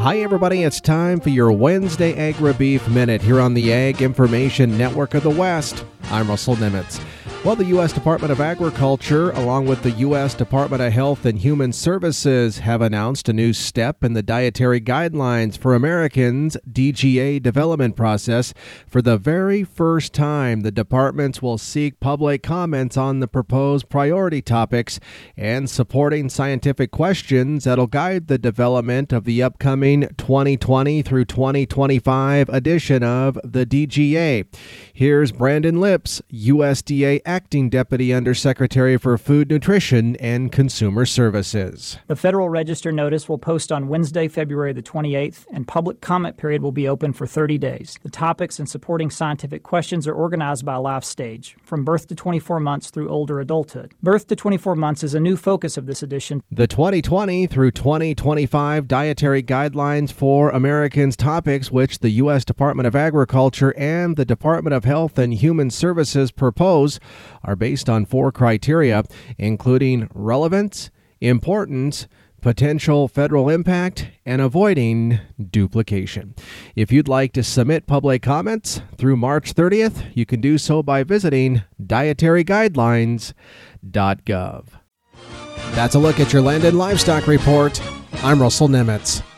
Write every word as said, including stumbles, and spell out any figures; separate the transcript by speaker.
Speaker 1: Hi, everybody. It's time for your Wednesday Agri-Beef Minute here on the Ag Information Network of the West. I'm Russell Nimitz. Well, the U S Department of Agriculture, along with the U S Department of Health and Human Services, have announced a new step in the Dietary Guidelines for Americans D G A development process. For the very first time, the departments will seek public comments on the proposed priority topics and supporting scientific questions that'll guide the development of the upcoming twenty twenty through twenty twenty-five edition of the D G A. Here's Brandon Lips, U S D A Acting Deputy Undersecretary for Food, Nutrition, and Consumer Services.
Speaker 2: The Federal Register notice will post on Wednesday, February the twenty-eighth, and public comment period will be open for thirty days. The topics and supporting scientific questions are organized by life stage, from birth to twenty-four months through older adulthood. Birth to twenty-four months is a new focus of this edition.
Speaker 1: The twenty twenty through twenty twenty-five Dietary Guidelines for Americans topics, which the U S Department of Agriculture and the Department of Health and Human Services propose, are based on four criteria, including relevance, importance, potential federal impact, and avoiding duplication. If you'd like to submit public comments through March thirtieth, you can do so by visiting dietary guidelines dot gov. That's a look at your Land and Livestock Report. I'm Russell Nimitz.